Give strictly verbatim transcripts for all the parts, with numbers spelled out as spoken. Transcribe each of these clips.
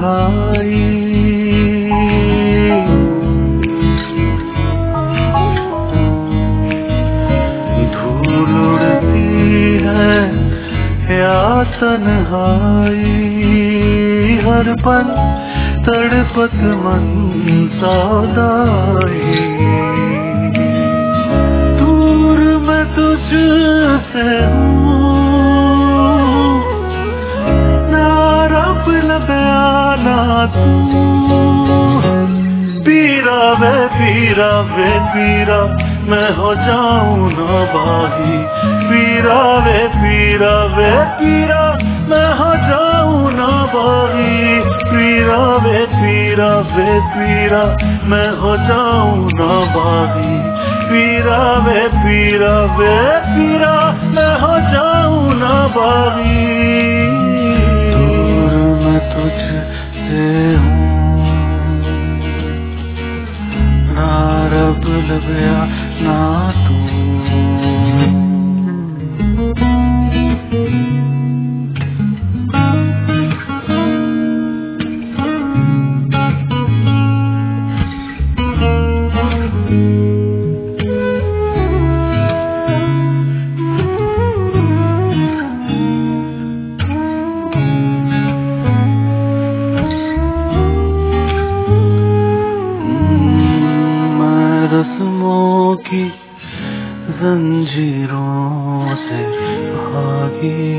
तन्हाई, धूल उड़ती है या तन्हाई, हर पल तड़पत मन सौदाई। दूर मैं तुझसे हूँ, ना रब लबया ना तू। पीरा वे पीरा वे पीरा मैं हो जाऊं ना बागी। पीरा वे पीरा वे पीरा मैं हो जाऊं ना बागी। पीरा वे पीरा वे पीरा मैं हो जाऊं ना बागी। पीरा वे पीरा वे पीरा मैं हो जाऊं ना बागी। दूर मैं तुझसे हूँ, ना रब लबया ना तू। रस्मों की जंजीरों से भागी,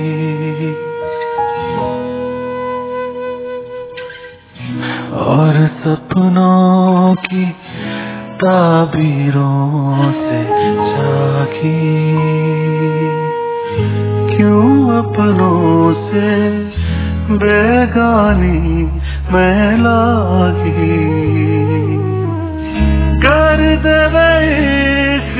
और सपनों की ताबीरों से जागी। क्यों अपनों से बेगानी मैं लागी। कर दे इश्क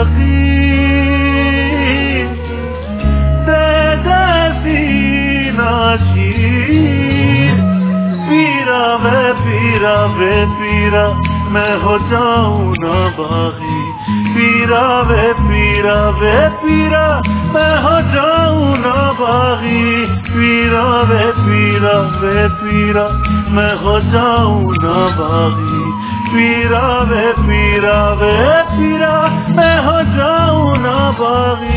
फकीर, दे दे सीना शीर। पीरा वे पीरा वे पीरा मैं हो जाऊं ना बागी। पीरा वे पीरा वे पीरा मैं हो जाऊं ना बागी। पीरा वे पीरा वे पीरा मैं हो जाऊं ना बागी। पीरा वे पीरा वे पीरा मैं हो जाऊं ना बागी।